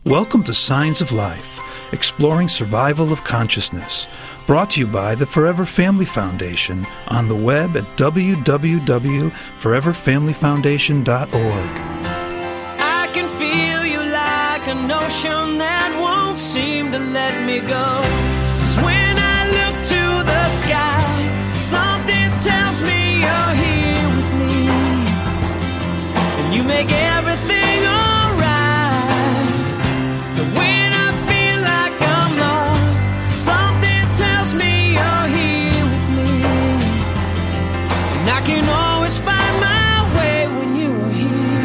Welcome to Signs of Life, exploring survival of consciousness, brought to you by the Forever Family Foundation on the web at www.foreverfamilyfoundation.org. I can feel you like an ocean that won't seem to let me go. 'Cause when I look to the sky, something tells me you're here with me, and you make everything alright. But when I feel like I'm lost, something tells me you're here with me, and I can always find my way when you are here.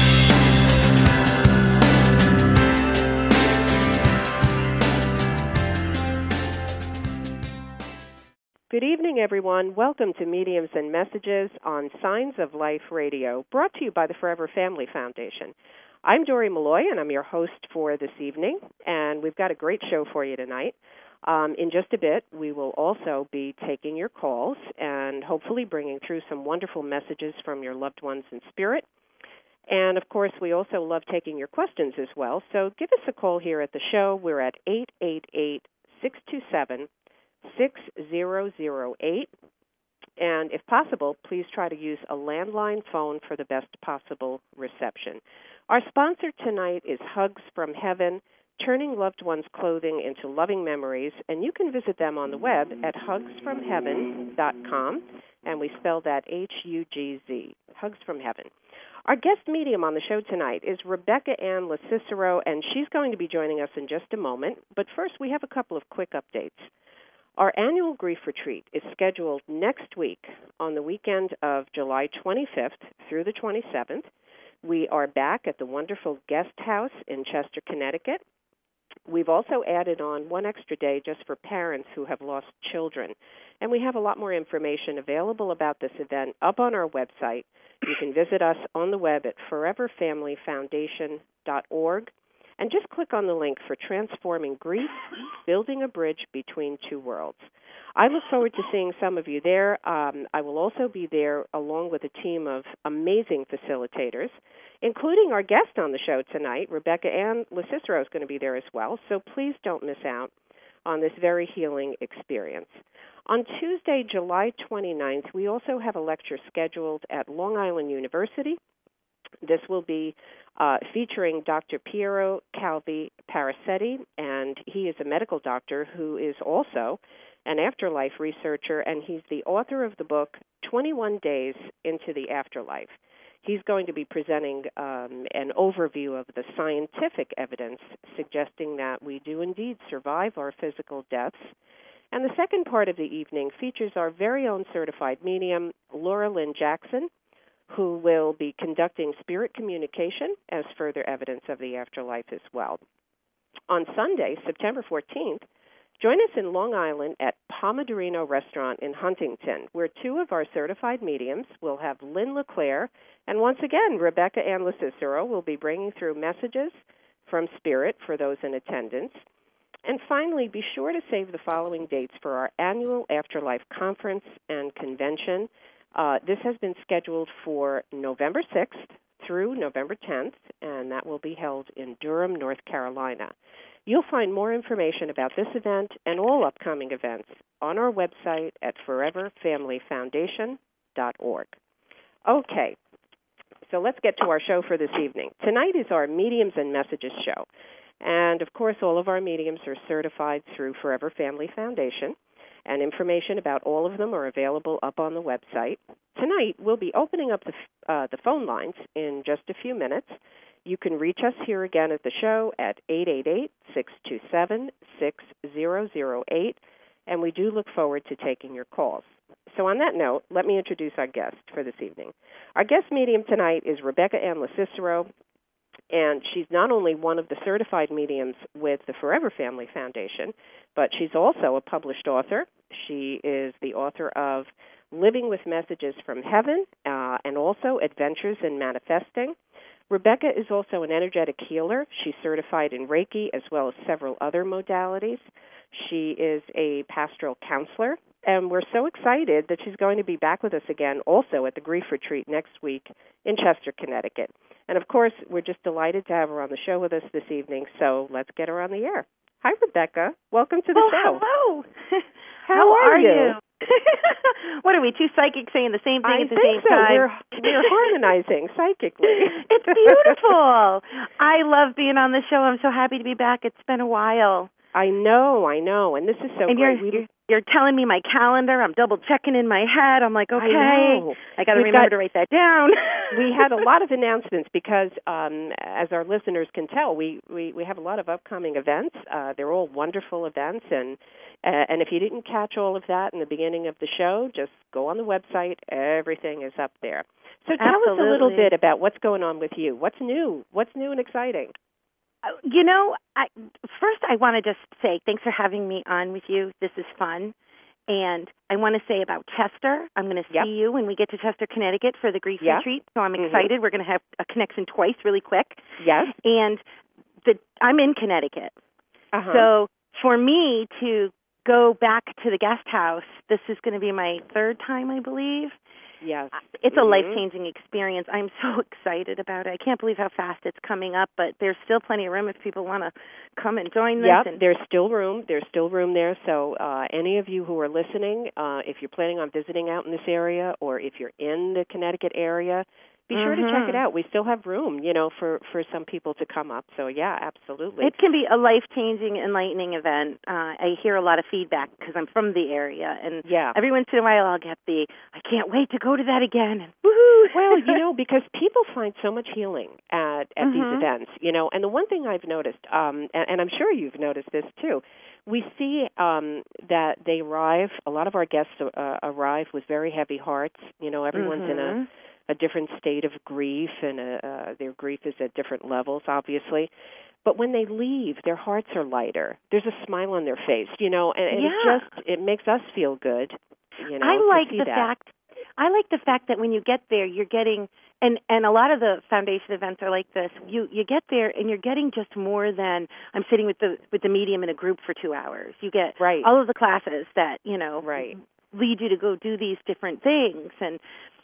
Good evening, everyone. Welcome to Mediums and Messages on Signs of Life Radio, brought to you by the Forever Family Foundation. I'm Dori Malloy, and I'm your host for this evening, and we've got a great show for you tonight. In just a bit, we will also be taking your calls and hopefully bringing through some wonderful messages from your loved ones in spirit. And, of course, we also love taking your questions as well, so give us a call here at the show. We're at 888-627-6008. And if possible, please try to use a landline phone for the best possible reception. Our sponsor tonight is Hugs from Heaven, turning loved ones' clothing into loving memories. And you can visit them on the web at hugsfromheaven.com. And we spell that Hugz, Hugs from Heaven. Our guest medium on the show tonight is Rebecca Ann LoCicero, and she's going to be joining us in just a moment. But first, we have a couple of quick updates. Our annual grief retreat is scheduled next week on the weekend of July 25th through the 27th. We are back at the wonderful guest house in Chester, Connecticut. We've also added on one extra day just for parents who have lost children. And we have a lot more information available about this event up on our website. You can visit us on the web at foreverfamilyfoundation.org. And just click on the link for Transforming Grief, Building a Bridge Between Two Worlds. I look forward to seeing some of you there. I will also be there along with a team of amazing facilitators, including our guest on the show tonight, Rebecca Ann LoCicero is going to be there as well, so please don't miss out on this very healing experience. On Tuesday, July 29th, we also have a lecture scheduled at Long Island University. This will be featuring Dr. Piero Calvi Parasetti, and he is a medical doctor who is also an afterlife researcher, and he's the author of the book 21 Days into the Afterlife. He's going to be presenting an overview of the scientific evidence suggesting that we do indeed survive our physical deaths. And the second part of the evening features our very own certified medium, Laura Lynn Jackson, who will be conducting spirit communication as further evidence of the afterlife as well. On Sunday, September 14th, join us in Long Island at Pomodorino Restaurant in Huntington, where two of our certified mediums will have Lynn LeClaire, and once again, Rebecca Ann LoCicero will be bringing through messages from spirit for those in attendance. And finally, be sure to save the following dates for our annual Afterlife Conference and Convention. This has been scheduled for November 6th through November 10th, and that will be held in Durham, North Carolina. You'll find more information about this event and all upcoming events on our website at foreverfamilyfoundation.org. Okay, so let's get to our show for this evening. Tonight is our Mediums and Messages show. And, of course, all of our mediums are certified through Forever Family Foundation, and information about all of them are available up on the website. Tonight, we'll be opening up the phone lines in just a few minutes. You can reach us here again at the show at 888-627-6008, and we do look forward to taking your calls. So on that note, let me introduce our guest for this evening. Our guest medium tonight is Rebecca Ann LoCicero, and she's not only one of the certified mediums with the Forever Family Foundation, but she's also a published author. She is the author of Living with Messages from Heaven and also Adventures in Manifesting. Rebecca is also an energetic healer. She's certified in Reiki as well as several other modalities. She is a pastoral counselor, and we're so excited that she's going to be back with us again also at the Grief Retreat next week in Chester, Connecticut. And, of course, we're just delighted to have her on the show with us this evening, so let's get her on the air. Hi, Rebecca. Welcome to the show. Hello. How are you? What are we, two psychics saying the same thing at the same so. time? We're harmonizing psychically. It's beautiful. I love being on the show. I'm so happy to be back. It's been a while. I know, and this is so and great. You're telling me my calendar. I'm double checking in my head. I'm like, okay, I got to remember to write that down. We had a lot of announcements because, as our listeners can tell, we have a lot of upcoming events. They're all wonderful events, and if you didn't catch all of that in the beginning of the show, just go on the website. Everything is up there. So tell us a little bit about what's going on with you. What's new? What's new and exciting? You know, first I want to just say thanks for having me on with you. This is fun. And I want to say about Chester, I'm going to see you when we get to Chester, Connecticut for the Grief Retreat. So I'm excited. We're going to have a connection twice really quick. Yes. And I'm in Connecticut. So for me to go back to the guest house, this is going to be my third time, I believe. Yes. It's a life-changing experience. I'm so excited about it. I can't believe how fast it's coming up, but there's still plenty of room if people want to come and join this. Yep, there's still room. There's still room there. So any of you who are listening, if you're planning on visiting out in this area or if you're in the Connecticut area, be sure to check it out. We still have room, for some people to come up. So, yeah, absolutely. It can be a life-changing, enlightening event. I hear a lot of feedback because I'm from the area. And every once in a while I'll get I can't wait to go to that again. And woohoo! Well, because people find so much healing at these events, And the one thing I've noticed, and I'm sure you've noticed this too, we see that they arrive, a lot of our guests arrive with very heavy hearts. Everyone's in a different state of grief, and their grief is at different levels, obviously. But when they leave, their hearts are lighter. There's a smile on their face, and it makes us feel good. I like the fact that when you get there, you're getting, and a lot of the foundation events are like this. You get there and you're getting just more than I'm sitting with the medium in a group for 2 hours. You get all of the classes that lead you to go do these different things. And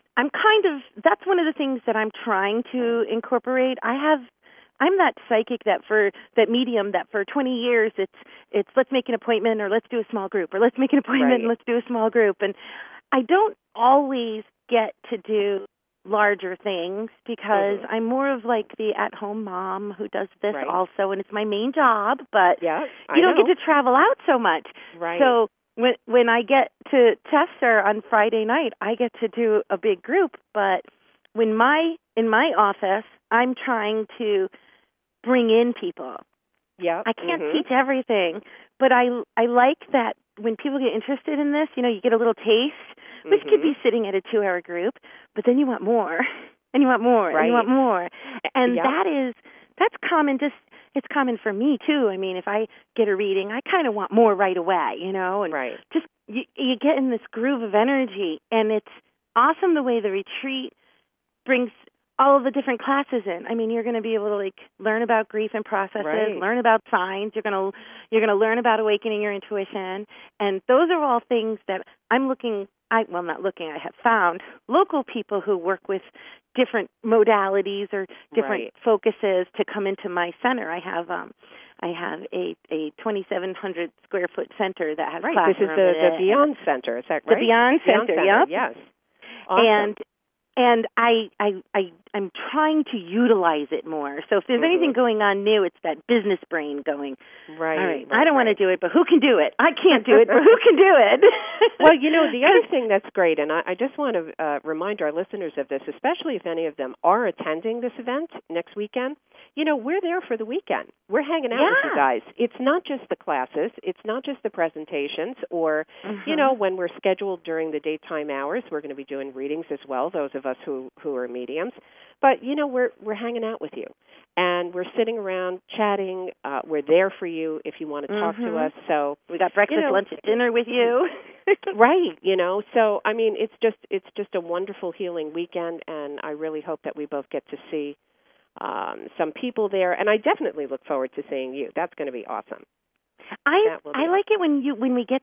that's one of the things that I'm trying to incorporate. I'm that psychic that medium that for 20 years it's let's make an appointment or let's do a small group or let's make an appointment and let's do a small group. And I don't always get to do larger things because I'm more of like the at-home mom who does this also, and it's my main job, but you don't get to travel out so much. Right. So when I get to Chester on Friday night, I get to do a big group, but in my office, I'm trying to bring in people. Yeah. I can't teach everything, but I like that when people get interested in this, you get a little taste, which could be sitting at a 2-hour group, but then you want more, and you want more, and you want more. And that's common it's common for me, too. I mean, if I get a reading, I kind of want more right away, and just you get in this groove of energy, and it's awesome the way the retreat brings all of the different classes in. I mean, you're going to be able to learn about grief and processes, learn about signs. You're going to learn about awakening your intuition, and those are all things that I have found local people who work with different modalities or different focuses to come into my center. I have a 2,700 square foot center that has classrooms. This is the Beyond Center, is that right? The Beyond Center, yep. Yes. Awesome. And I'm trying to utilize it more. So if there's anything going on new, it's that business brain going, all right, I don't want to do it, but who can do it? I can't do it, but who can do it? Well, the other thing that's great, and I just want to remind our listeners of this, especially if any of them are attending this event next weekend, we're there for the weekend. We're hanging out with you guys. It's not just the classes. It's not just the presentations or, when we're scheduled during the daytime hours, we're going to be doing readings as well, those of us who are mediums. But, we're hanging out with you. And we're sitting around chatting. We're there for you if you want to talk to us. So we got breakfast, lunch, and dinner with you. Right, So, I mean, it's just a wonderful healing weekend, and I really hope that we both get to see some people there, and I definitely look forward to seeing you. That's going to be awesome. I like it when we get to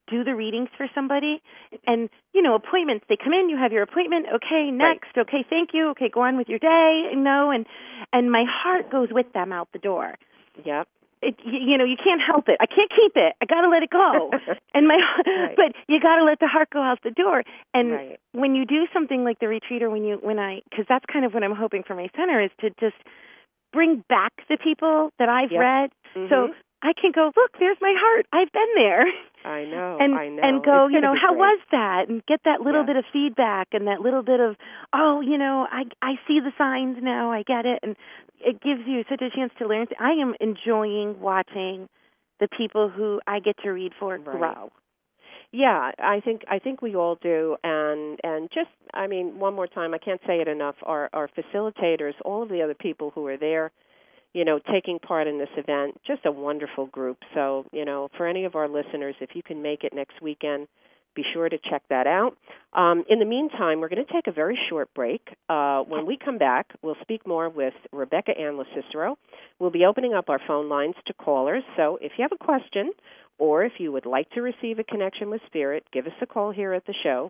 do the readings for somebody. And, appointments, they come in, you have your appointment, okay, next, right. Okay, thank you, okay, go on with your day, and my heart goes with them out the door. Yep. You can't help it. I can't keep it. I got to let it go. And right. But you got to let the heart go out the door. And right. when you do something like the retreat, or because that's kind of what I'm hoping for my center, is to just bring back the people that I've read. Mm-hmm. So I can go, look, there's my heart. I've been there. I know. And go, how great. was that? And get that little bit of feedback and that little bit of, I see the signs now. I get it. And it gives you such a chance to learn. I am enjoying watching the people who I get to read for grow. Yeah, I think we all do. And just, one more time, I can't say it enough, our facilitators, all of the other people who are there, taking part in this event, just a wonderful group. So, for any of our listeners, if you can make it next weekend, be sure to check that out. In the meantime, we're going to take a very short break. When we come back, we'll speak more with Rebecca Ann Locicero. We'll be opening up our phone lines to callers. So if you have a question or if you would like to receive a connection with Spirit, give us a call here at the show,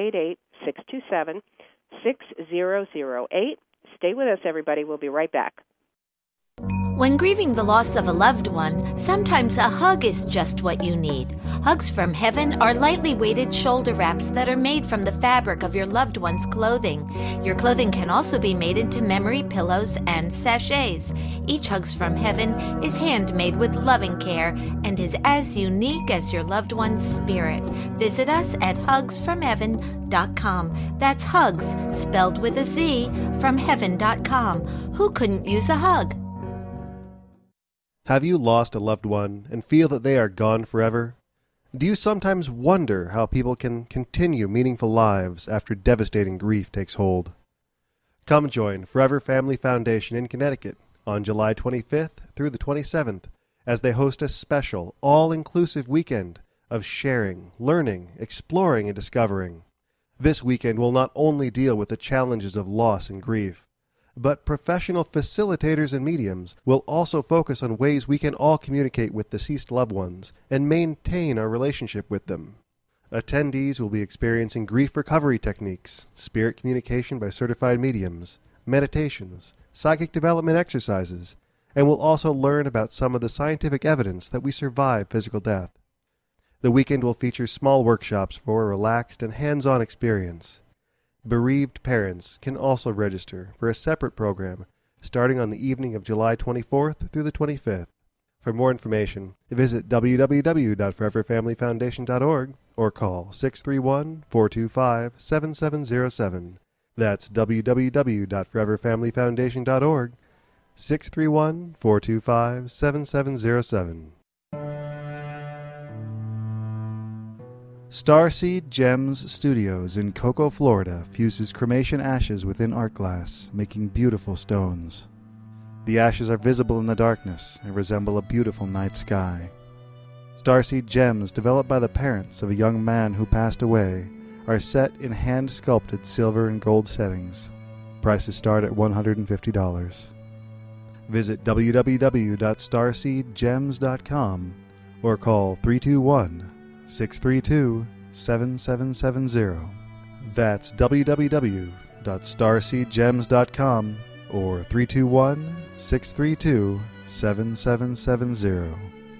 888-627-6008. Stay with us, everybody. We'll be right back. When grieving the loss of a loved one, sometimes a hug is just what you need. Hugs from Heaven are lightly weighted shoulder wraps that are made from the fabric of your loved one's clothing. Your clothing can also be made into memory pillows and sachets. Each Hugs from Heaven is handmade with loving care and is as unique as your loved one's spirit. Visit us at hugsfromheaven.com. That's hugs, spelled with a Z, from heaven.com. Who couldn't use a hug? Have you lost a loved one and feel that they are gone forever? Do you sometimes wonder how people can continue meaningful lives after devastating grief takes hold? Come join Forever Family Foundation in Connecticut on July 25th through the 27th as they host a special, all-inclusive weekend of sharing, learning, exploring, and discovering. This weekend will not only deal with the challenges of loss and grief, but professional facilitators and mediums will also focus on ways we can all communicate with deceased loved ones and maintain our relationship with them. Attendees will be experiencing grief recovery techniques, spirit communication by certified mediums, meditations, psychic development exercises, and will also learn about some of the scientific evidence that we survive physical death. The weekend will feature small workshops for a relaxed and hands-on experience. Bereaved parents can also register for a separate program starting on the evening of July 24th through the 25th. For more information, visit www.foreverfamilyfoundation.org or call 631-425-7707. That's www.foreverfamilyfoundation.org, 631-425-7707. Starseed Gems Studios in Cocoa, Florida fuses cremation ashes within art glass, making beautiful stones. The ashes are visible in the darkness and resemble a beautiful night sky. Starseed Gems, developed by the parents of a young man who passed away, are set in hand-sculpted silver and gold settings. Prices start at $150. Visit www.starseedgems.com or call 321-632-7770. That's www.starseedgems.com or 321-632-7770.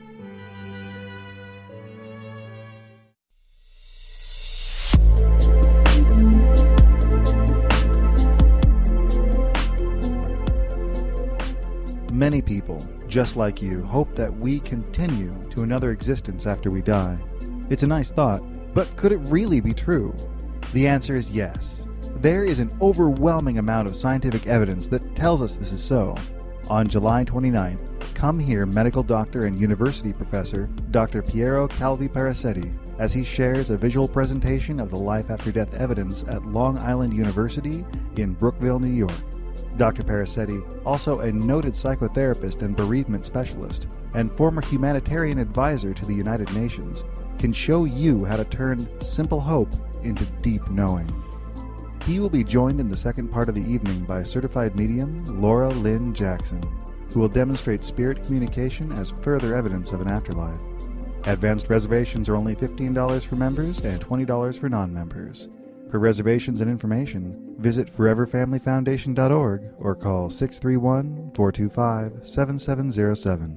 Many people, just like you, hope that we continue to another existence after we die. It's a nice thought, but could it really be true? The answer is yes. There is an overwhelming amount of scientific evidence that tells us this is so. On July 29th, come hear medical doctor and university professor Dr. Piero Calvi Paracetti as he shares a visual presentation of the life after death evidence at Long Island University in Brookville, New York. Dr. Paracetti, also a noted psychotherapist and bereavement specialist, and former humanitarian advisor to the United Nations, can show you how to turn simple hope into deep knowing. He will be joined in the second part of the evening by certified medium Laura Lynn Jackson, who will demonstrate spirit communication as further evidence of an afterlife. Advanced reservations are only $15 for members and $20 for non-members. For reservations and information, visit foreverfamilyfoundation.org or call 631-425-7707.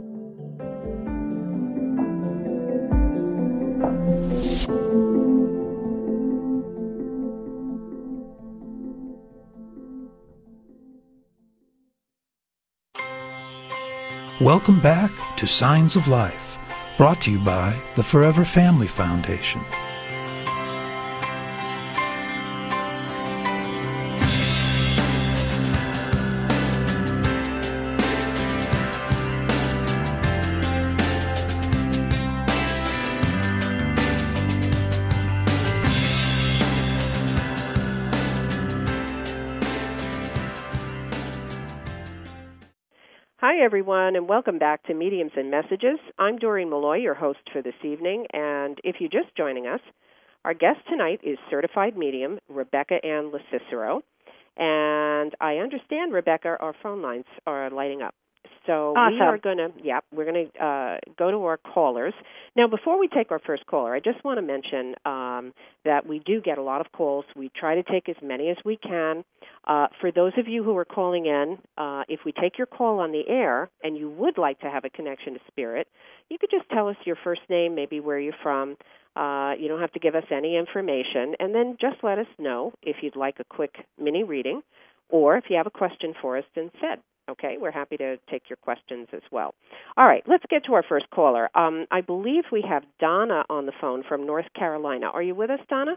Welcome back to Signs of Life, brought to you by the Forever Family Foundation. Hi, everyone, and welcome back to Mediums and Messages. I'm Doreen Malloy, your host for this evening, and if you're just joining us, our guest tonight is certified medium Rebecca Ann LoCicero, and I understand, Rebecca, our phone lines are lighting up. So awesome. we're going to go to our callers. Now, before we take our first caller, I just want to mention that we do get a lot of calls. We try to take as many as we can. For those of you who are calling in, if we take your call on the air and you would like to have a connection to spirit, you could just tell us your first name, maybe where you're from. You don't have to give us any information, and then just let us know if you'd like a quick mini reading or if you have a question for us instead. Okay, we're happy to take your questions as well. All right, let's get to our first caller. I believe we have Donna on the phone from North Carolina. Are you with us, Donna?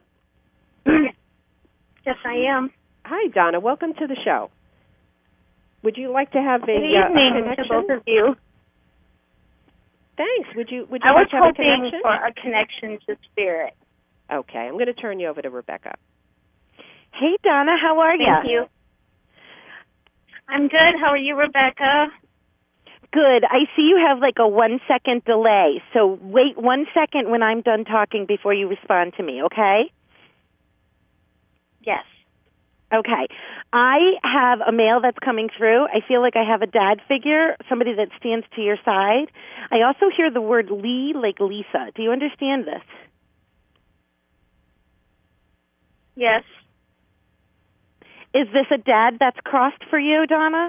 Yes, I am. Hi, Donna. Welcome to the show. Would you like to have a Good evening connection? to both of you. Thanks. Would you I like was to have a hoping connection? for a connection to spirit. Okay, I'm going to turn you over to Rebecca. Hey, Donna, how are you? Thank you. I'm good. How are you, Rebecca? Good. I see you have like a 1 second delay, so wait 1 second when I'm done talking before you respond to me, okay? Yes. Okay. I have a male that's coming through. I feel like I have a dad figure, somebody that stands to your side. I also hear the word Lee, like Lisa. Do you understand this? Yes. Is this a dad that's crossed for you, Donna?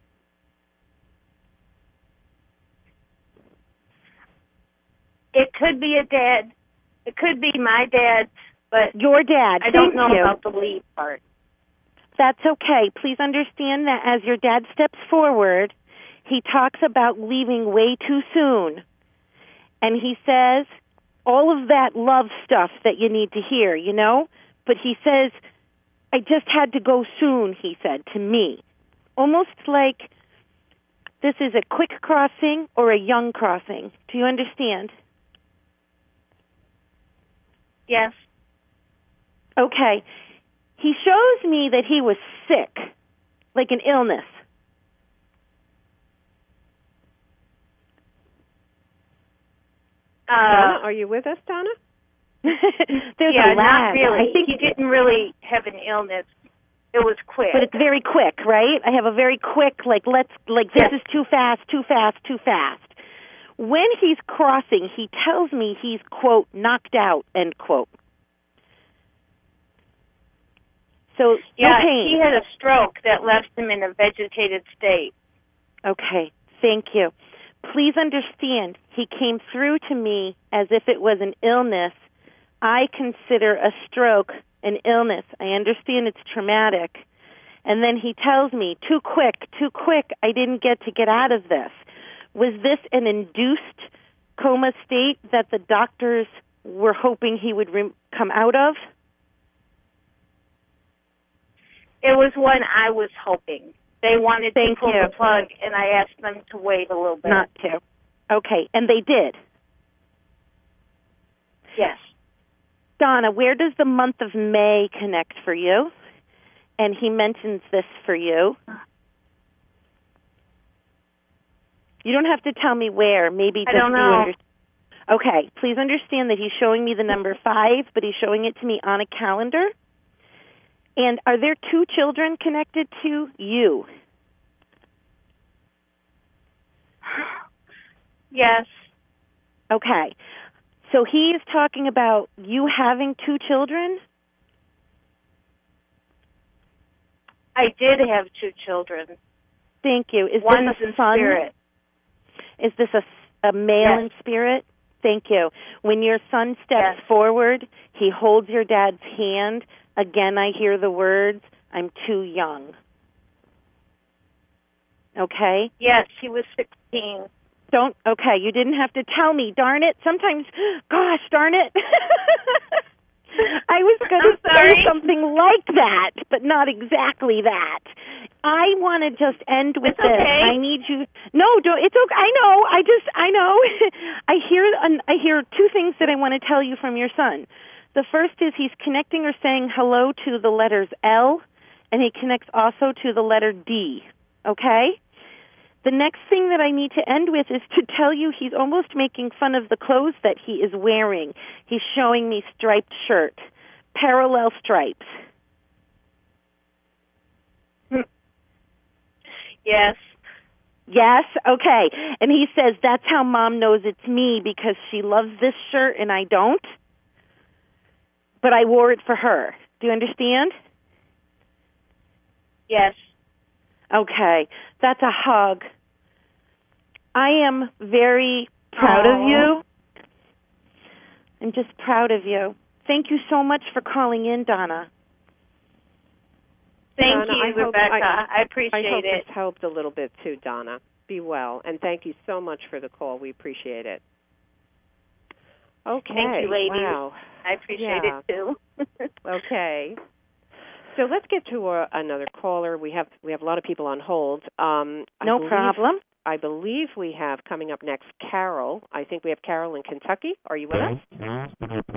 It could be a dad. It could be my dad, but your dad. I don't Thank know you. about the lead part. That's okay. Please understand that as your dad steps forward, he talks about leaving way too soon. And he says all of that love stuff that you need to hear, you know? But he says, I just had to go soon, he said to me. Almost like this is a quick crossing or a young crossing. Do you understand? Yes. Okay. He shows me that he was sick, like an illness. Donna, are you with us, Donna? There's yeah, a lag. not really. I think he didn't really have an illness. It was quick. But it's very quick, right? I have a very quick, this is too fast, too fast, too fast. When he's crossing, he tells me he's, quote, knocked out, end quote. So, yeah, no pain. He had a stroke that left him in a vegetated state. Okay, thank you. Please understand, he came through to me as if it was an illness. I consider a stroke an illness. I understand it's traumatic. And then he tells me, too quick, I didn't get out of this. Was this an induced coma state that the doctors were hoping he would come out of? It was one I was hoping. They wanted to pull you. the plug, and I asked them to wait a little bit. Not to. Okay, and they did. Yes. Donna, where does the month of May connect for you? And he mentions this for you. You don't have to tell me where. Maybe I don't know. Okay, please understand that he's showing me the number 5, but he's showing it to me on a calendar. And are there 2 children connected to you? Yes. Okay. So he is talking about you having 2 children? I did have 2 children. Thank you. Is One's this a in son? spirit. Is this a male Yes. in spirit? Thank you. When your son steps Yes. forward, he holds your dad's hand. Again, I hear the words, I'm too young. Okay? Yes, he was 16. Okay, you didn't have to tell me, darn it. Sometimes, gosh, darn it. I was going to say something like that, but not exactly that. I want to just end with It's this. okay. I need you. No, don't. It's okay. I know. I hear 2 things that I want to tell you from your son. The first is he's connecting or saying hello to the letters L, and he connects also to the letter D. Okay? The next thing that I need to end with is to tell you he's almost making fun of the clothes that he is wearing. He's showing me striped shirt, parallel stripes. Yes. Yes? Okay. And he says, that's how Mom knows it's me because she loves this shirt and I don't. But I wore it for her. Do you understand? Yes. Okay. That's a hug. I am very proud of you. I'm just proud of you. Thank you so much for calling in, Donna. Thank Donna, you, Rebecca. I appreciate I hope it. this helped a little bit too, Donna. Be well, and thank you so much for the call. We appreciate it. Okay. Thank you, ladies. Wow. I appreciate it too. Okay. So let's get to another caller. We have a lot of people on hold. No problem. I believe we have coming up next Carol. I think we have Carol in Kentucky. Are you with us?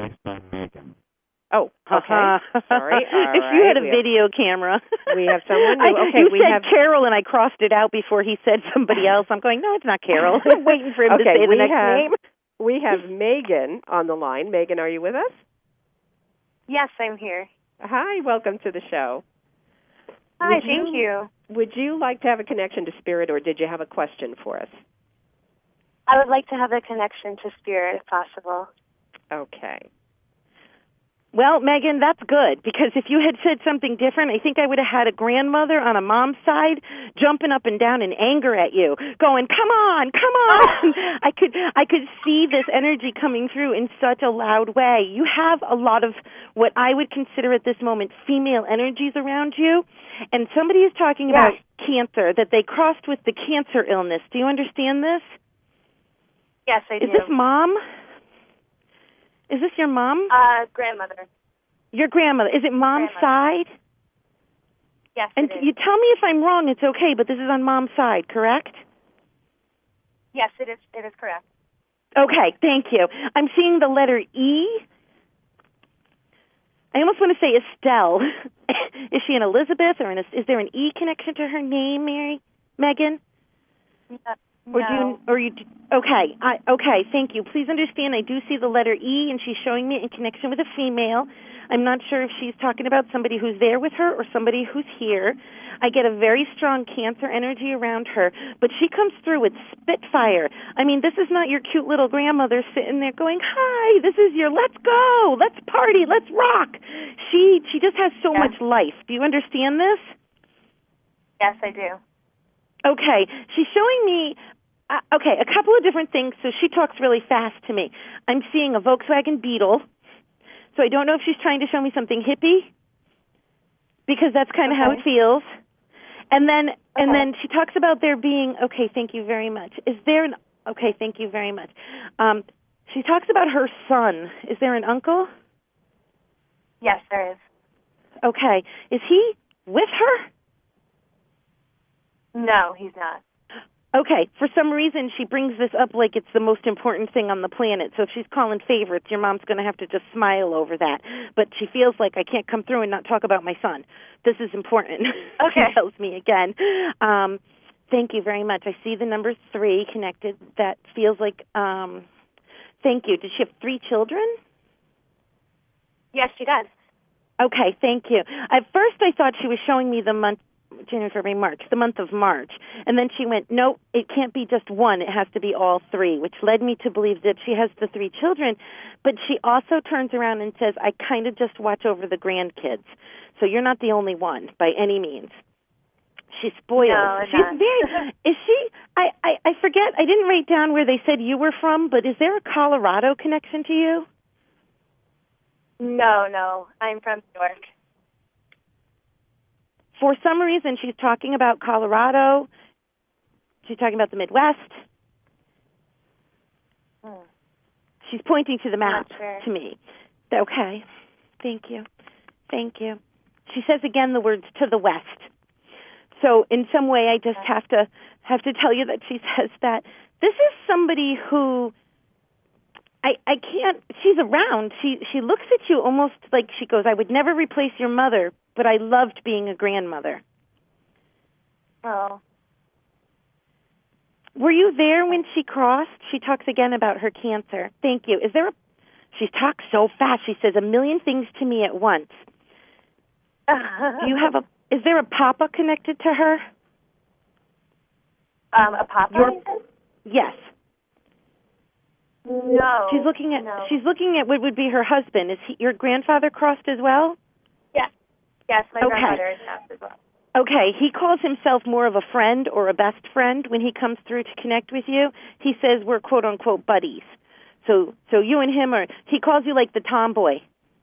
Oh, okay. Sorry. If you had a video camera. We have someone new. Okay, you said Carol, and I crossed it out before he said somebody else. I'm going, no, it's not Carol. I'm waiting for him to say the next name. We have Megan on the line. Megan, are you with us? Yes, I'm here. Hi, welcome to the show. Hi, thank you. Would you like to have a connection to Spirit, or did you have a question for us? I would like to have a connection to Spirit, if possible. Okay. Well, Megan, that's good, because if you had said something different, I think I would have had a grandmother on a mom's side jumping up and down in anger at you, going, come on, come on. I could see this energy coming through in such a loud way. You have a lot of what I would consider at this moment female energies around you, and somebody is talking about cancer, that they crossed with the cancer illness. Do you understand this? Yes, I do. Is this Mom? Is this your mom? Grandmother. Your grandmother. Is it Mom's side? Yes, and it is. you tell me if I'm wrong, it's okay, but this is on Mom's side, correct? Yes, it is. It is correct. Okay, thank you. I'm seeing the letter E. I almost want to say Estelle. Is she an Elizabeth, or is there an E connection to her name, Megan? No. Okay, thank you. Please understand, I do see the letter E, and she's showing me in connection with a female. I'm not sure if she's talking about somebody who's there with her or somebody who's here. I get a very strong cancer energy around her, but she comes through with spitfire. I mean, this is not your cute little grandmother sitting there going, hi, this is your let's go, let's party, let's rock. She just has so much life. Do you understand this? Yes, I do. Okay, she's showing me, a couple of different things, so she talks really fast to me. I'm seeing a Volkswagen Beetle, so I don't know if she's trying to show me something hippie, because that's kind of how it feels. And then she talks about there being, thank you very much. Thank you very much. She talks about her son. Is there an uncle? Yes, there is. Okay, is he with her? No, he's not. Okay, for some reason she brings this up like it's the most important thing on the planet. So if she's calling favorites, your mom's going to have to just smile over that. But she feels like I can't come through and not talk about my son. This is important. Okay. She tells me again. Thank you very much. I see the number 3 connected. That feels like, thank you. Did she have 3 children? Yes, she does. Okay, thank you. At first I thought she was showing me the January, February, March, the month of March. And then she went, nope, it can't be just one. It has to be all three, which led me to believe that she has the 3 children. But she also turns around and says, I kind of just watch over the grandkids. So you're not the only one by any means. She's spoiled. No, She's very. Is she? I forget. I didn't write down where they said you were from, but is there a Colorado connection to you? No. I'm from New York. For some reason, she's talking about Colorado. She's talking about the Midwest. She's pointing to the map to me. Okay. Thank you. She says again the words to the west. So in some way, I just have to tell you that she says that this is somebody who I can't. She's around. She looks at you almost like she goes, I would never replace your mother, but I loved being a grandmother. Oh. Were you there when she crossed? She talks again about her cancer. Thank you. She talks so fast. She says a million things to me at once. Do you have is there a papa connected to her? A papa? Yes. No. She's looking at what would be her husband. Is your grandfather crossed as well? Yes, my grandfather is crossed as well. Okay, he calls himself more of a friend or a best friend when he comes through to connect with you. He says we're quote unquote buddies. So you and him he calls you like the tomboy.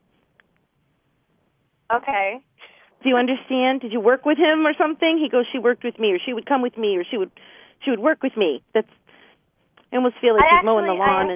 Okay. Do you understand? Did you work with him or something? He goes, she worked with me, or she would come with me, or she would work with me. I almost feel like he's mowing the lawn.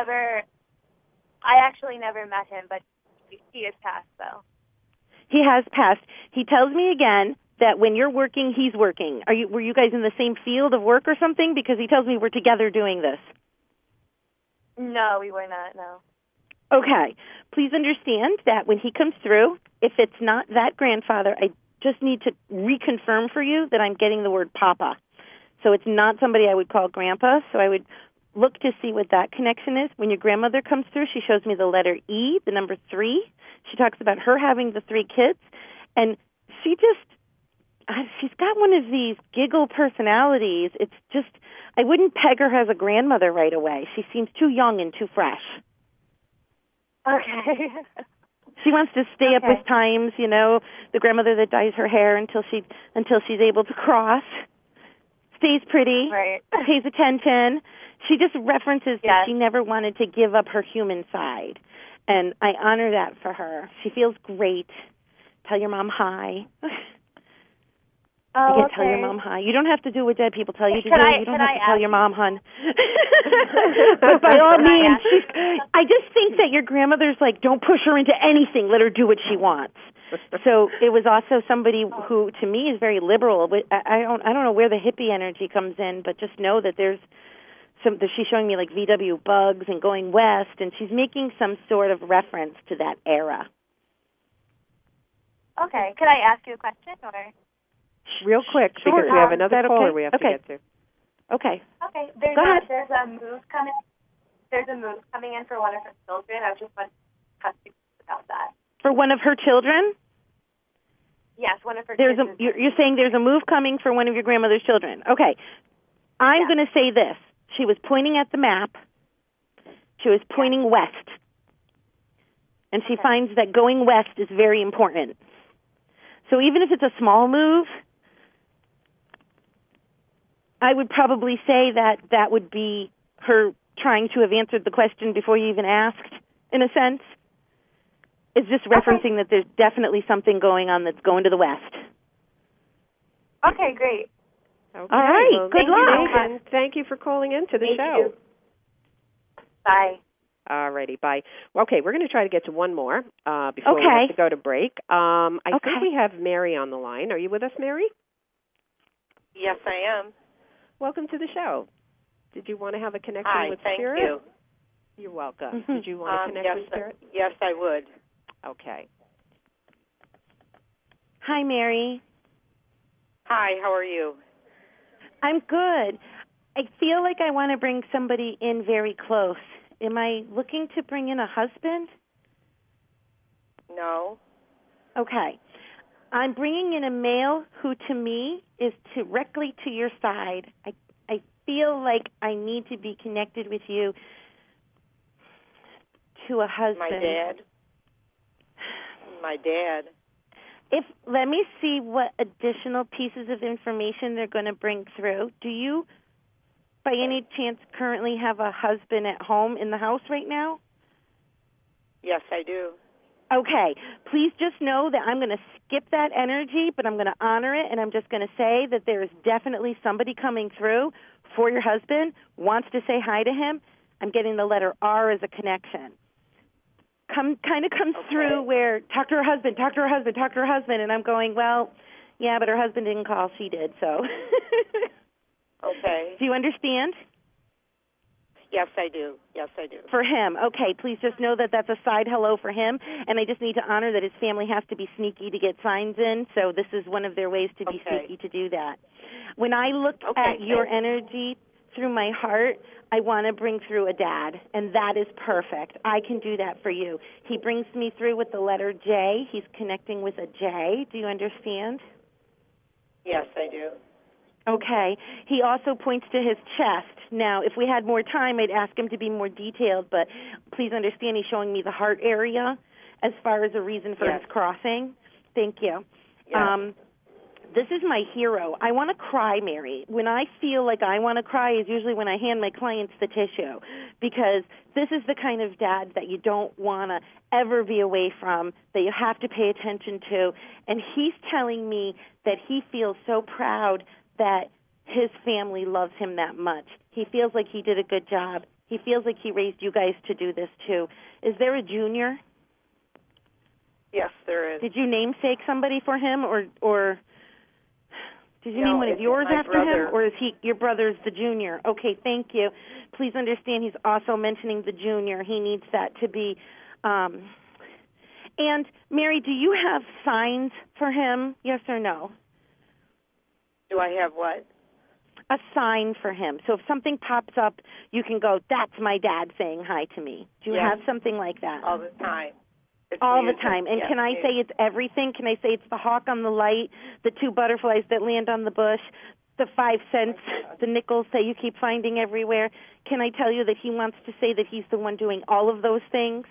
I actually never met him, but he has passed, though. He has passed. He tells me again that when you're working, he's working. Were you guys in the same field of work or something? Because he tells me we're together doing this. No, we were not, no. Okay. Please understand that when he comes through, if it's not that grandfather, I just need to reconfirm for you that I'm getting the word papa. So it's not somebody I would call grandpa, so I would look to see what that connection is. When your grandmother comes through, she shows me the letter E, the number 3. She talks about her having the 3 kids, and she's got one of these giggle personalities. It's just, I wouldn't peg her as a grandmother right away. She seems too young and too fresh. Okay. She wants to stay up with times, the grandmother that dyes her hair until she's able to cross, stays pretty, right. Pays attention. She just references that she never wanted to give up her human side, and I honor that for her. She feels great. Tell your mom hi. Oh, Tell your mom hi. You don't have to do what dead people tell you to do. You don't have to tell your mom, hon. But by all means, I just think that your grandmother's like, don't push her into anything. Let her do what she wants. So it was also somebody who, to me, is very liberal. I don't know where the hippie energy comes in, but just know that she's showing me like VW bugs and going west, and she's making some sort of reference to that era. Okay. Could I ask you a question, or? Real quick, because we have another caller we have to get to. Okay. There's a move coming. There's a move coming in for one of her children. I was just wondering how to speak about that. For one of her children? Yes, one of her children. You're saying there's a move coming for one of your grandmother's children. Okay. I'm going to say this. She was pointing at the map. She was pointing west. And she finds that going west is very important. So even if it's a small move, I would probably say that would be her trying to have answered the question before you even asked, in a sense. It's just referencing that there's definitely something going on that's going to the west. Okay, great. Okay, all right, good luck. And thank you for calling in to the show. You. Bye. All righty, bye. Okay, we're going to try to get to one more before we have to go to break. I think we have Mary on the line. Are you with us, Mary? Yes, I am. Welcome to the show. Did you want to have a connection with Spirit? Thank you. You're welcome. Did you want to connect with Spirit? Yes, I would. Okay. Hi, Mary. Hi, how are you? I'm good. I feel like I want to bring somebody in very close. Am I looking to bring in a husband? No. Okay. I'm bringing in a male who, to me, is directly to your side. I feel like I need to be connected with you to a husband. My dad. Let me see what additional pieces of information they're going to bring through. Do you, by any chance, currently have a husband at home in the house right now? Yes, I do. Okay. Please just know that I'm going to skip that energy, but I'm going to honor it, and I'm just going to say that there is definitely somebody coming through for your husband, wants to say hi to him. I'm getting the letter R as a connection. Kind of comes through where talk to her husband, and I'm going, well, yeah, but her husband didn't call, she did, so. Okay. Do you understand? Yes, I do. For him. Okay, please just know that that's a side hello for him, and I just need to honor that his family has to be sneaky to get signs in, so this is one of their ways to be sneaky to do that. When I look at your energy through my heart, I want to bring through a dad, and that is perfect. I can do that for you. He brings me through with the letter J. He's connecting with a J. Do you understand? Yes, I do. Okay. He also points to his chest. Now, if we had more time, I'd ask him to be more detailed, but please understand he's showing me the heart area as far as a reason for his crossing. Thank you. Yes. This is my hero. I want to cry, Mary. When I feel like I want to cry is usually when I hand my clients the tissue, because this is the kind of dad that you don't want to ever be away from, that you have to pay attention to, and he's telling me that he feels so proud that his family loves him that much. He feels like he did a good job. He feels like he raised you guys to do this too. Is there a junior? Yes, there is. Did you namesake somebody for him, or did you name one of yours after him, or is he your brother's the junior? Okay, thank you. Please understand he's also mentioning the junior. He needs that to be. And, Mary, do you have signs for him, yes or no? Do I have what? A sign for him. So if something pops up, you can go, that's my dad saying hi to me. Do you have something like that? All the time. All the time. And can I say it's everything? Can I say it's the hawk on the light, the 2 butterflies that land on the bush, the 5 cents, the nickels that you keep finding everywhere? Can I tell you that he wants to say that he's the one doing all of those things?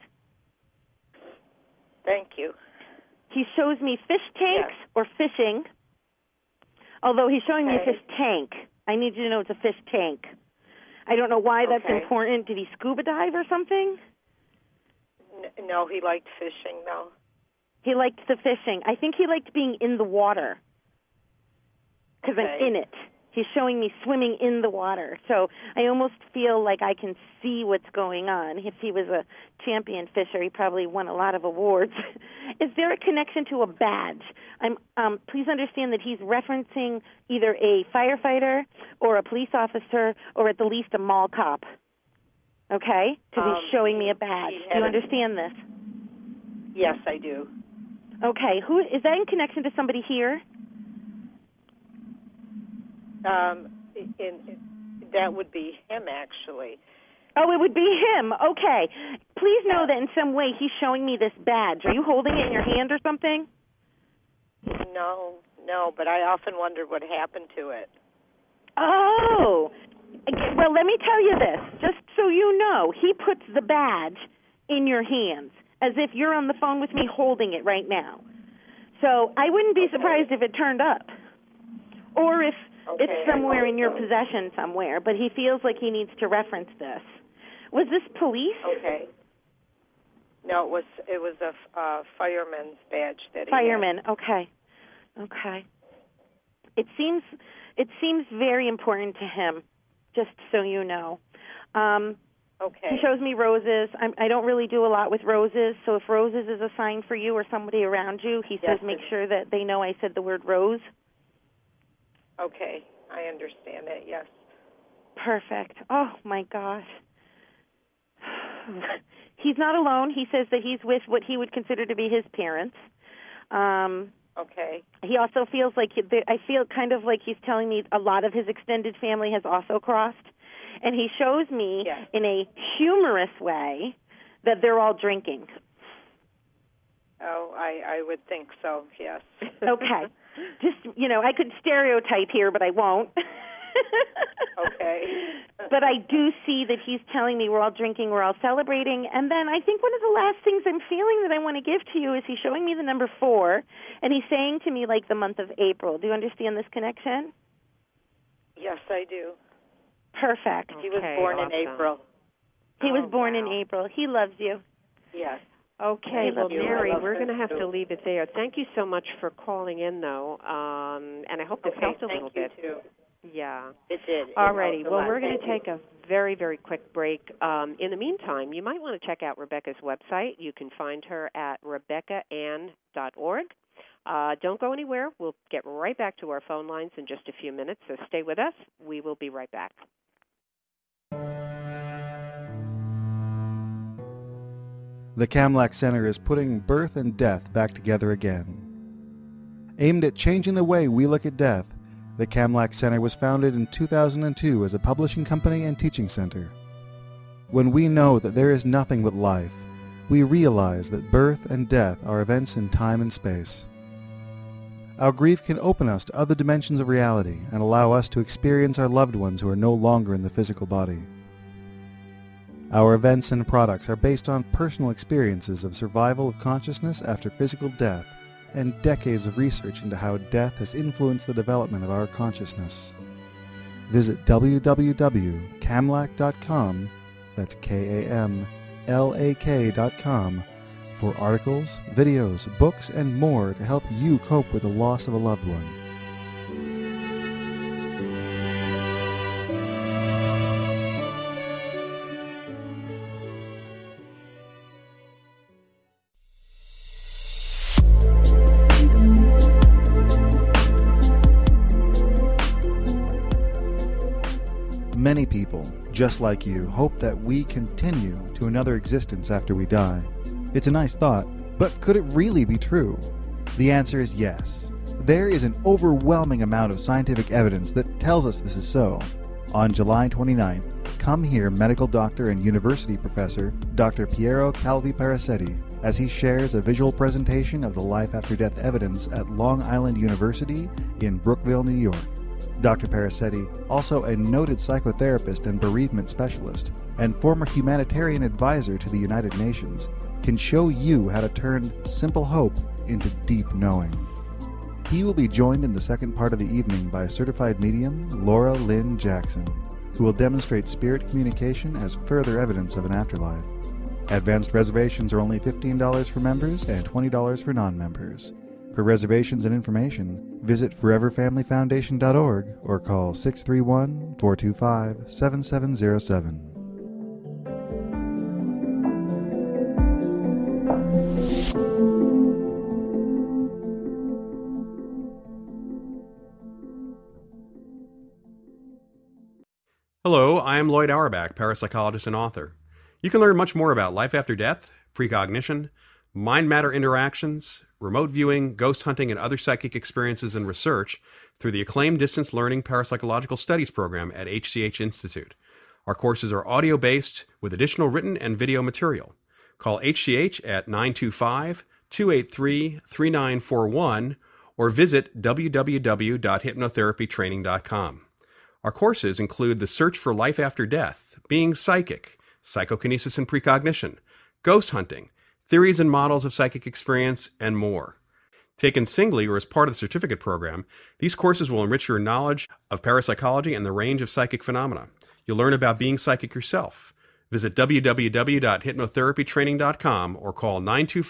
Thank you. He shows me fish tanks or fishing, although he's showing me a fish tank. I need you to know it's a fish tank. I don't know why that's important. Did he scuba dive or something? No, he liked fishing, though. He liked the fishing. I think he liked being in the water because I'm in it. He's showing me swimming in the water. So I almost feel like I can see what's going on. If he was a champion fisher, he probably won a lot of awards. Is there a connection to a badge? Please understand that he's referencing either a firefighter or a police officer or at the least a mall cop. Okay? Because he's showing me a badge. Do you understand this? Yes, I do. Okay. Who is that in connection to somebody here? That would be him, actually. Oh, it would be him. Okay. Please know that in some way he's showing me this badge. Are you holding it in your hand or something? No, but I often wondered what happened to it. Oh. Well, let me tell you this, just so you know. He puts the badge in your hands as if you're on the phone with me holding it right now. So I wouldn't be surprised if it turned up or if it's somewhere in your possession somewhere, but he feels like he needs to reference this. Was this police? Okay. No, it was a fireman's badge that he Fireman, had. Okay. It seems very important to him, just so you know. He shows me roses. I don't really do a lot with roses, so if roses is a sign for you or somebody around you, he says make sure that they know I said the word rose. Okay, I understand that, yes. Perfect. Oh, my gosh. He's not alone. He says that he's with what he would consider to be his parents. He also feels like, I feel kind of like he's telling me a lot of his extended family has also crossed. And he shows me in a humorous way that they're all drinking. Oh, I would think so, yes. Okay. Just, I could stereotype here, but I won't. Okay. But I do see that he's telling me we're all drinking, we're all celebrating, and then I think one of the last things I'm feeling that I want to give to you is he's showing me the number 4, and he's saying to me like the month of April. Do you understand this connection? Yes, I do. Perfect. He was born in April. He was born in April. He loves you. Yes. Okay, well, Mary, we're going to have too. to leave it there. Thank you so much for calling in, though, and I hope this helped a little bit. Thank you, too. Yeah. It did. All righty. Well, we're going to take a very, very quick break. In the meantime, you might want to check out Rebecca's website. You can find her at RebeccaAnn.org. Don't go anywhere. We'll get right back to our phone lines in just a few minutes, so stay with us. We will be right back. The Kamlach Center is putting birth and death back together again. Aimed at changing the way we look at death, the Kamlach Center was founded in 2002 as a publishing company and teaching center. When we know that there is nothing but life, we realize that birth and death are events in time and space. Our grief can open us to other dimensions of reality and allow us to experience our loved ones who are no longer in the physical body. Our events and products are based on personal experiences of survival of consciousness after physical death and decades of research into how death has influenced the development of our consciousness. Visit www.kamlach.com, that's KAMLAK.com, for articles, videos, books, and more to help you cope with the loss of a loved one. Many people, just like you, hope that we continue to another existence after we die. It's a nice thought, but could it really be true? The answer is yes. There is an overwhelming amount of scientific evidence that tells us this is so. On July 29th, come hear medical doctor and university professor Dr. Piero Calvi Parasetti as he shares a visual presentation of the life after death evidence at Long Island University in Brookville, New York. Dr. Parasetti, also a noted psychotherapist and bereavement specialist, and former humanitarian advisor to the United Nations, can show you how to turn simple hope into deep knowing. He will be joined in the second part of the evening by certified medium Laura Lynn Jackson, who will demonstrate spirit communication as further evidence of an afterlife. Advanced reservations are only $15 for members and $20 for non-members. For reservations and information, visit foreverfamilyfoundation.org or call 631-425-7707. Hello, I am Lloyd Auerbach, parapsychologist and author. You can learn much more about life after death, precognition, mind-matter interactions, remote viewing, ghost hunting, and other psychic experiences and research through the acclaimed Distance Learning Parapsychological Studies program at HCH Institute. Our courses are audio-based with additional written and video material. Call HCH at 925-283-3941 or visit www.hypnotherapytraining.com. Our courses include the search for life after death, being psychic, psychokinesis and precognition, ghost hunting, theories and models of psychic experience, and more. Taken singly or as part of the certificate program, these courses will enrich your knowledge of parapsychology and the range of psychic phenomena. You'll learn about being psychic yourself. Visit www.hypnotherapytraining.com or call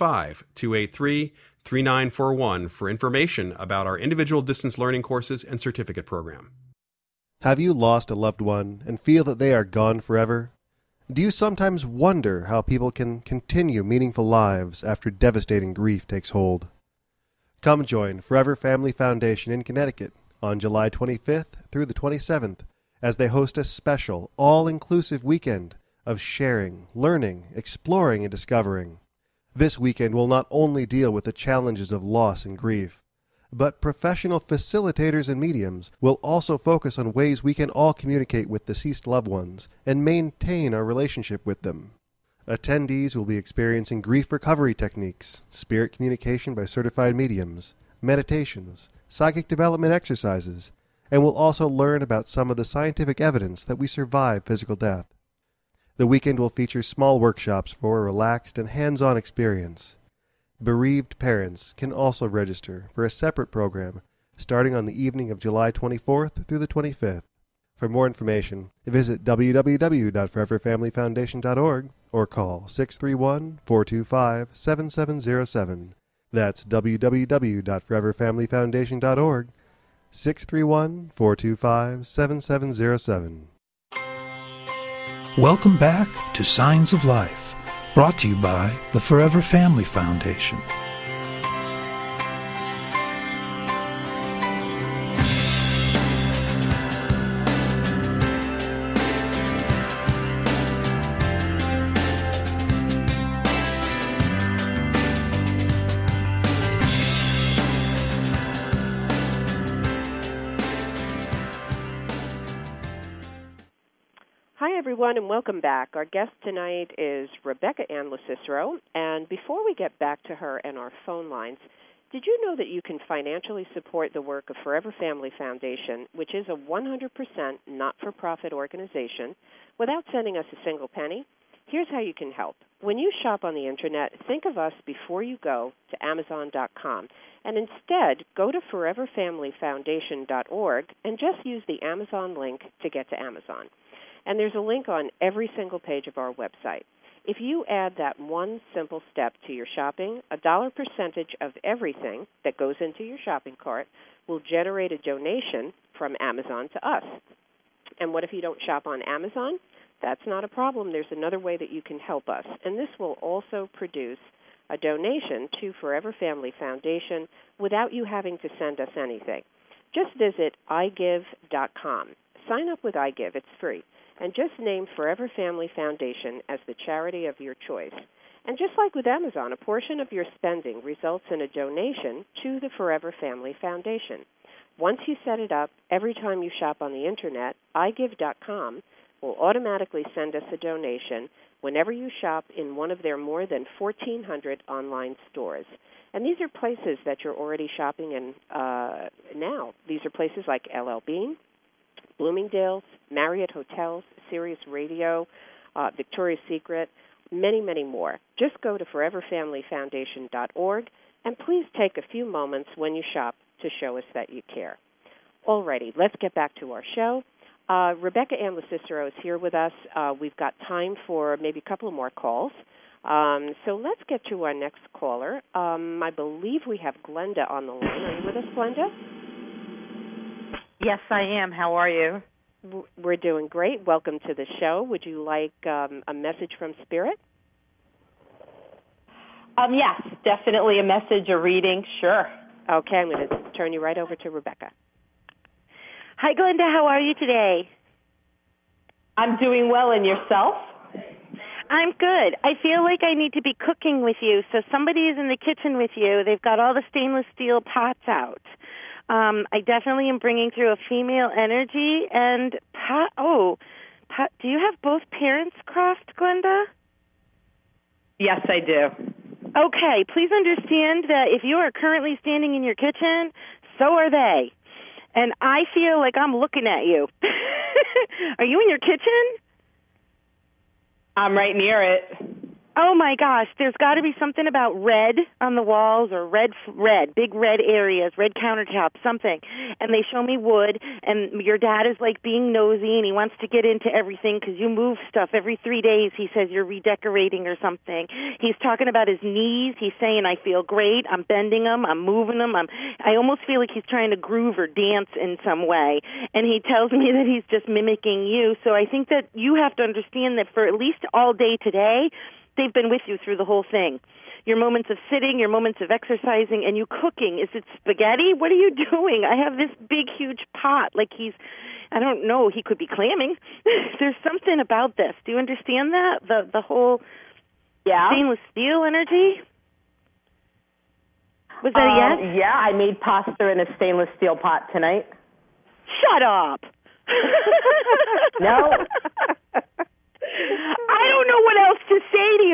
925-283-3941 for information about our individual distance learning courses and certificate program. Have you lost a loved one and feel that they are gone forever? Do you sometimes wonder how people can continue meaningful lives after devastating grief takes hold? Come join Forever Family Foundation in Connecticut on July 25th through the 27th as they host a special, all-inclusive weekend of sharing, learning, exploring, and discovering. This weekend will not only deal with the challenges of loss and grief, but professional facilitators and mediums will also focus on ways we can all communicate with deceased loved ones and maintain our relationship with them. Attendees will be experiencing grief recovery techniques, spirit communication by certified mediums, meditations, psychic development exercises, and will also learn about some of the scientific evidence that we survive physical death. The weekend will feature small workshops for a relaxed and hands-on experience. Bereaved parents can also register for a separate program starting on the evening of July 24th through the 25th. For more information, visit www.foreverfamilyfoundation.org or call 631-425-7707. That's www.foreverfamilyfoundation.org, 631-425-7707. Welcome back to Signs of Life, brought to you by the Forever Family Foundation. Everyone, and welcome back. Our guest tonight is Rebecca Ann LoCicero, and before we get back to her and our phone lines, did you know that you can financially support the work of Forever Family Foundation, which is a 100% not-for-profit organization, without sending us a single penny? Here's how you can help. When you shop on the Internet, think of us before you go to Amazon.com, and instead go to foreverfamilyfoundation.org and just use the Amazon link to get to Amazon. And there's a link on every single page of our website. If you add that one simple step to your shopping, a dollar percentage of everything that goes into your shopping cart will generate a donation from Amazon to us. And what if you don't shop on Amazon? That's not a problem. There's another way that you can help us. And this will also produce a donation to Forever Family Foundation without you having to send us anything. Just visit iGive.com. Sign up with iGive. It's free. And just name Forever Family Foundation as the charity of your choice. And just like with Amazon, a portion of your spending results in a donation to the Forever Family Foundation. Once you set it up, every time you shop on the Internet, iGive.com will automatically send us a donation whenever you shop in one of their more than 1,400 online stores. And these are places that you're already shopping in now. These are places like LL Bean, Bloomingdale's, Marriott Hotels, Sirius Radio, Victoria's Secret, many, many more. Just go to foreverfamilyfoundation.org, and please take a few moments when you shop to show us that you care. Alrighty, let's get back to our show. Rebecca Ann LoCicero is here with us. We've got time for maybe a couple of more calls. So let's get to our next caller. I believe we have Glenda on the line. Are you with us, Glenda? Yes, I am. How are you? We're doing great. Welcome to the show. Would you like a message from Spirit? Yes, definitely a message, a reading, sure. Okay, I'm going to turn you right over to Rebecca. Hi, Glenda. How are you today? I'm doing well, and yourself? I'm good. I feel like I need to be cooking with you, so somebody is in the kitchen with you. They've got all the stainless steel pots out. I definitely am bringing through a female energy, and do you have both parents crossed, Glenda? Yes, I do. Okay, please understand that if you are currently standing in your kitchen, so are they. And I feel like I'm looking at you. Are you in your kitchen? I'm right near it. Oh, my gosh. There's got to be something about red on the walls or red, big red areas, red countertops, something. And they show me wood, and your dad is like being nosy, and he wants to get into everything because you move stuff every 3 days. He says you're redecorating or something. He's talking about his knees. He's saying, I feel great. I'm bending them. I'm moving them. I almost feel like he's trying to groove or dance in some way. And he tells me that he's just mimicking you. So I think that you have to understand that for at least all day today, they've been with you through the whole thing. Your moments of sitting, your moments of exercising, and you cooking. Is it spaghetti? What are you doing? I have this big, huge pot. Like I don't know, he could be clamming. There's something about this. Do you understand that? The whole stainless steel energy? Was that a yes? Yeah, I made pasta in a stainless steel pot tonight. Shut up. No. I don't know what else to say to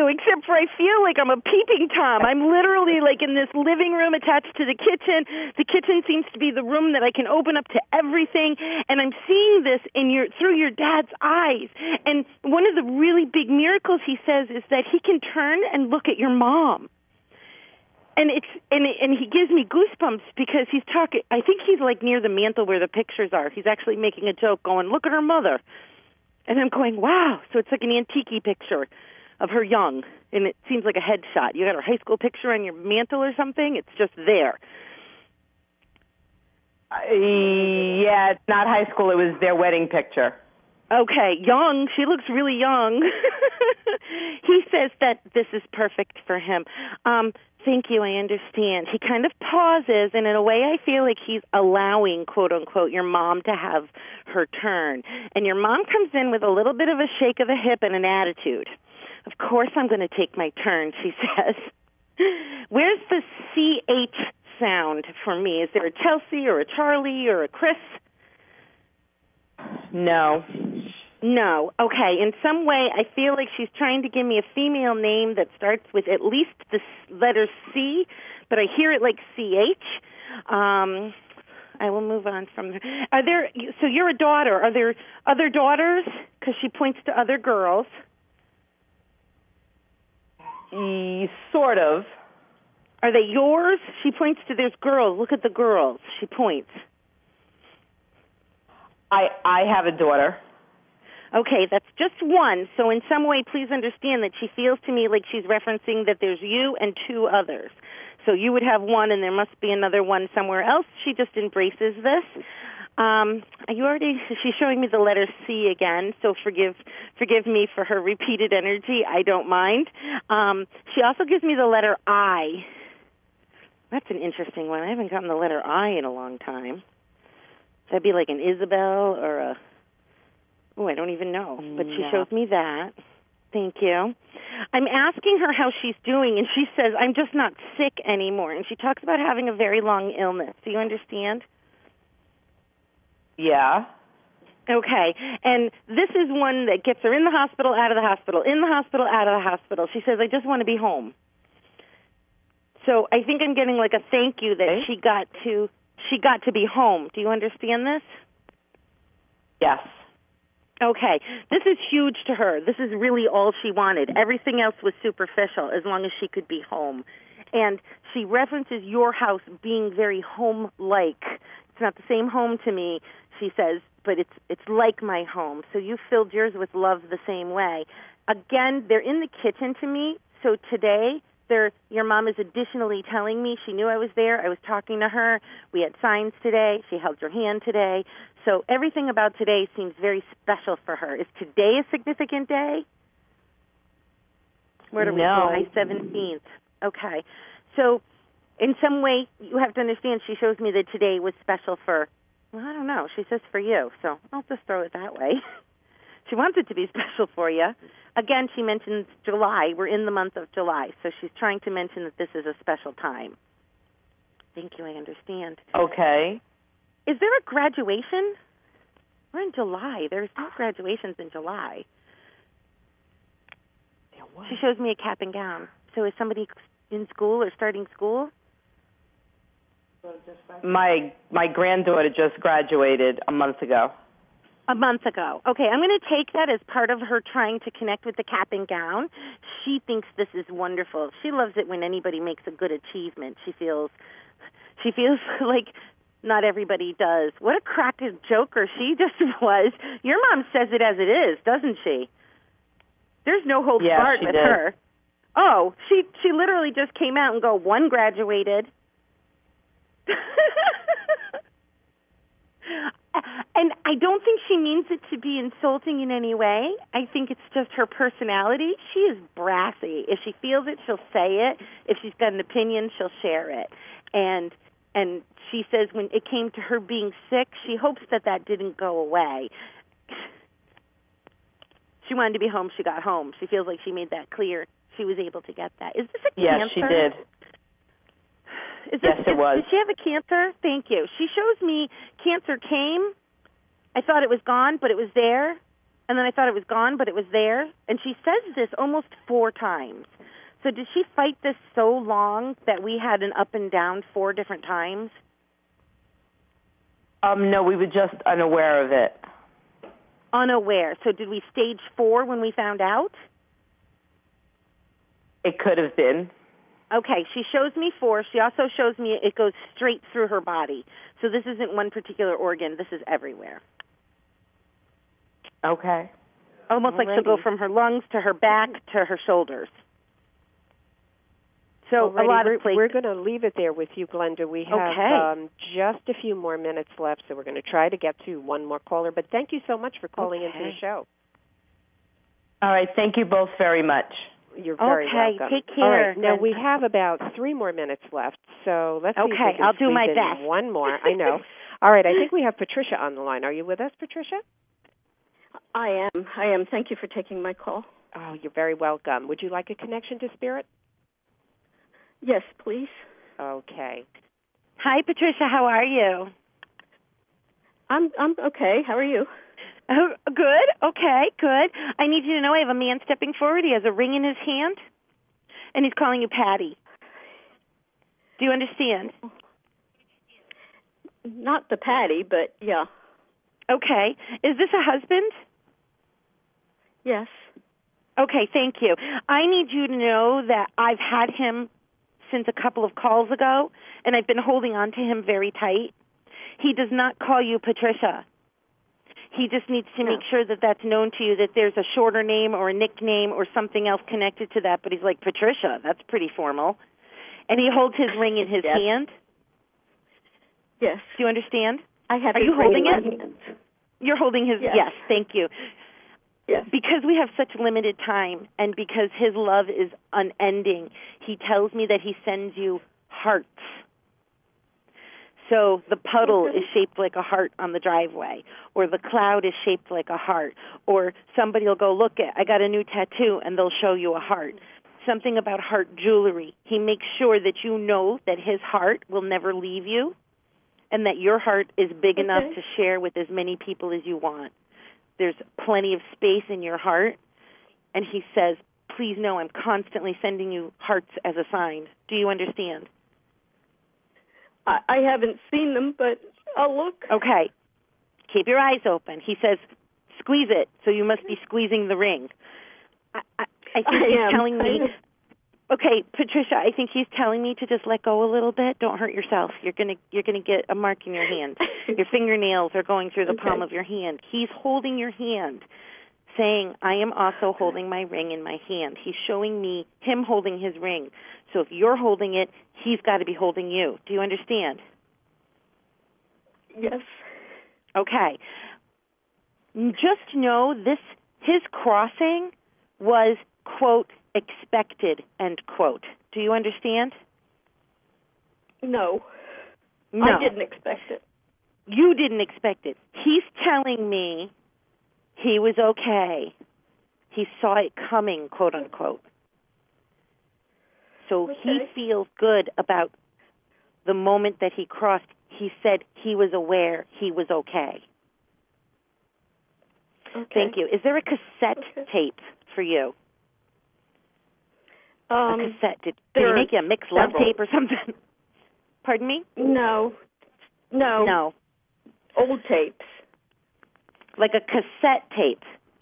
feel like I'm a peeping Tom. I'm literally like in this living room attached to the kitchen. The kitchen seems to be the room that I can open up to everything, and I'm seeing this through your dad's eyes. And one of the really big miracles he says is that he can turn and look at your mom. And he gives me goosebumps because he's talking. I think he's like near the mantle where the pictures are. He's actually making a joke, going, "Look at her mother," and I'm going, "Wow!" So it's like an antique picture of her young, and it seems like a headshot. You got her high school picture on your mantle or something. It's just there. Yeah, it's not high school. It was their wedding picture. Okay, young. She looks really young. He says that this is perfect for him. Thank you, I understand. He kind of pauses, and in a way I feel like he's allowing, quote unquote, your mom to have her turn. And your mom comes in with a little bit of a shake of the hip and an attitude. Of course I'm going to take my turn, she says. Where's the CH sound for me? Is there a Chelsea or a Charlie or a Chris? No. No. Okay. In some way, I feel like she's trying to give me a female name that starts with at least the letter C, but I hear it like CH. I will move on from there. So you're a daughter. Are there other daughters? Because she points to other girls. Sort of. Are they yours? She points to there's girls. Look at the girls. She points. I have a daughter. Okay, that's just one. So in some way, please understand that she feels to me like she's referencing that there's you and two others. So you would have one, and there must be another one somewhere else. She just embraces this. She's showing me the letter C again, so forgive me for her repeated energy. I don't mind. She also gives me the letter I. That's an interesting one. I haven't gotten the letter I in a long time. That'd be like an Isabel or a... Oh, I don't even know. But she shows me that. Thank you. I'm asking her how she's doing, and she says, I'm just not sick anymore. And she talks about having a very long illness. Do you understand? Yeah. Okay. And this is one that gets her in the hospital, out of the hospital, in the hospital, out of the hospital. She says, I just want to be home. So I think I'm getting like a thank you that she got to be home. Do you understand this? Yes. Okay. This is huge to her. This is really all she wanted. Everything else was superficial as long as she could be home. And she references your house being very home-like. It's not the same home to me, she says, but it's like my home. So you filled yours with love the same way. Again, they're in the kitchen to me. So today, your mom is additionally telling me she knew I was there. I was talking to her. We had signs today. She held your hand today. So everything about today seems very special for her. Is today a significant day? Where do we go? July 17th. Okay. So in some way, you have to understand she shows me that today was special for, well, I don't know. She says for you. So I'll just throw it that way. She wants it to be special for you. Again, she mentions July. We're in the month of July. So she's trying to mention that this is a special time. Thank you. I understand. Okay. Is there a graduation? We're in July. There's no graduations in July. She shows me a cap and gown. So is somebody in school or starting school? My granddaughter just graduated a month ago. A month ago. Okay, I'm going to take that as part of her trying to connect with the cap and gown. She thinks this is wonderful. She loves it when anybody makes a good achievement. She feels like not everybody does. What a cracked joker she just was. Your mom says it as it is, doesn't she? There's no holds barred with her. Oh, she literally just came out and go, one graduated. And I don't think she means it to be insulting in any way. I think it's just her personality. She is brassy. If she feels it, she'll say it. If she's got an opinion, she'll share it. And she says when it came to her being sick, she hopes that didn't go away. She wanted to be home. She got home. She feels like she made that clear. She was able to get that. Is this a cancer? Yes, she did. Yes, it was. Did she have a cancer? Thank you. She shows me cancer came. I thought it was gone, but it was there. And then I thought it was gone, but it was there. And she says this almost 4 times. So did she fight this so long that we had an up and down 4 different times? No, we were just unaware of it. Unaware. So did we stage 4 when we found out? It could have been. Okay, she shows me 4. She also shows me it goes straight through her body. So this isn't one particular organ. This is everywhere. Okay. Almost like she'll go from her lungs to her back to her shoulders. So a lot of places. We're going to leave it there with you, Glenda. We have just a few more minutes left, so we're going to try to get to one more caller. But thank you so much for calling into the show. All right. Thank you both very much. You're very welcome. Take care. All right, now we have about 3 more minutes left, so let's see if we can I'll do my squeeze in best. one more. I know. All right, I think we have Patricia on the line. Are you with us, Patricia? I am. Thank you for taking my call. Oh, you're very welcome. Would you like a connection to Spirit? Yes, please. Okay. Hi, Patricia. How are you? I'm okay. How are you? Oh, good. Okay, good. I need you to know I have a man stepping forward. He has a ring in his hand, and he's calling you Patty. Do you understand? Not the Patty, but yeah. Okay. Is this a husband? Yes. Okay, thank you. I need you to know that I've had him since a couple of calls ago, and I've been holding on to him very tight. He does not call you Patricia. He just needs to make sure that that's known to you, that there's a shorter name or a nickname or something else connected to that. But he's like, Patricia, that's pretty formal. And he holds his ring in his hand. Yes. Do you understand? I have. Are you holding it? Hand. You're holding his. Yes, thank you. Yes. Because we have such limited time and because his love is unending, he tells me that he sends you hearts. So the puddle is shaped like a heart on the driveway, or the cloud is shaped like a heart, or somebody will go, look, I got a new tattoo, and they'll show you a heart. Something about heart jewelry. He makes sure that you know that his heart will never leave you and that your heart is big enough to share with as many people as you want. There's plenty of space in your heart, and he says, please know I'm constantly sending you hearts as a sign. Do you understand? I haven't seen them, but I'll look. Okay. Keep your eyes open. He says, squeeze it, so you must be squeezing the ring. I think he's telling me... Okay, Patricia, I think he's telling me to just let go a little bit. Don't hurt yourself. You're gonna get a mark in your hand. Your fingernails are going through the palm of your hand. He's holding your hand, saying, I am also holding my ring in my hand. He's showing me him holding his ring. So if you're holding it, he's got to be holding you. Do you understand? Yes. Okay. Just know his crossing was, quote, expected, end quote. Do you understand? No. I didn't expect it. You didn't expect it. He's telling me he was okay. He saw it coming, quote unquote. So he feels good about the moment that he crossed. He said he was aware he was okay. Thank you. Is there a cassette tape for you? A cassette. Did he make you a mixed love tape or something? Pardon me? No. Old tapes. Like a cassette tape.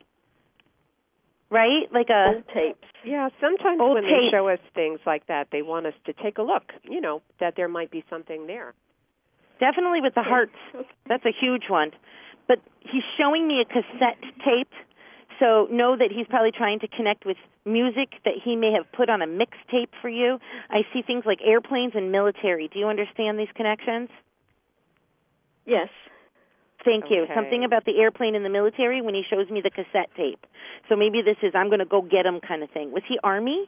Right? Like a... Old tapes. Yeah, sometimes when they show us things like that, they want us to take a look, that there might be something there. Definitely with the hearts. That's a huge one. But he's showing me a cassette tape, so know that he's probably trying to connect with music that he may have put on a mixtape for you. I see things like airplanes and military. Do you understand these connections? Yes. Thank you. Something about the airplane and the military when he shows me the cassette tape. So maybe this is I'm going to go get him kind of thing. Was he Army?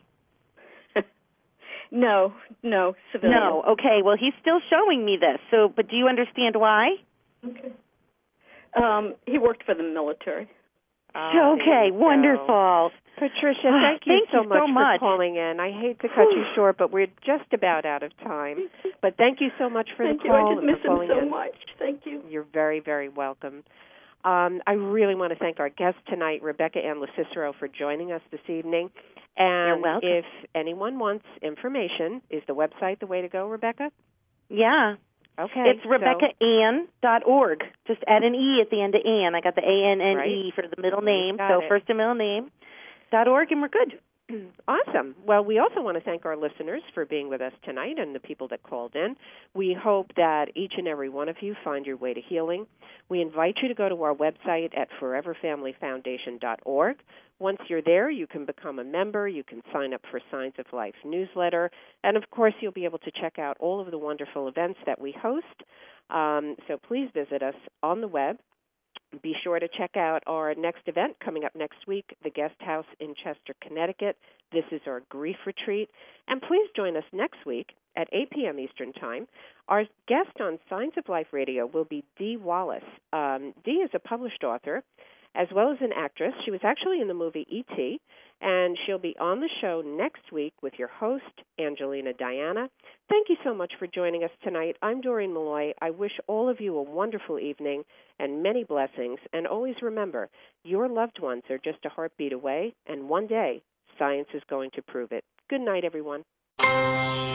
No, civilian. No, okay. Well, he's still showing me this. So, but do you understand why? Okay. He worked for the military. Okay, wonderful. Patricia, thank you so much for calling in. I hate to cut you short, but we're just about out of time. But thank you so much for the call. I just miss him so much. Thank you. You're very, very welcome. I really want to thank our guests tonight, Rebecca Ann LoCicero, for joining us this evening. And You're welcome. if anyone wants information, is the website the way to go, Rebecca? Yeah. Okay. It's RebeccaAnn.org. Just add an E at the end of Ann. I got the ANNE for the middle name, so first and middle name, .org, and we're good. Awesome. Well, we also want to thank our listeners for being with us tonight and the people that called in. We hope that each and every one of you find your way to healing. We invite you to go to our website at foreverfamilyfoundation.org. Once you're there, you can become a member. You can sign up for Signs of Life newsletter. And, of course, you'll be able to check out all of the wonderful events that we host. So please visit us on the web. Be sure to check out our next event coming up next week, the Guest House in Chester, Connecticut. This is our grief retreat. And please join us next week at 8 p.m. Eastern Time. Our guest on Signs of Life Radio will be Dee Wallace. Dee is a published author as well as an actress. She was actually in the movie E.T., and she'll be on the show next week with your host, Angelina Diana. Thank you so much for joining us tonight. I'm Doreen Malloy. I wish all of you a wonderful evening and many blessings. And always remember, your loved ones are just a heartbeat away, and one day, science is going to prove it. Good night, everyone.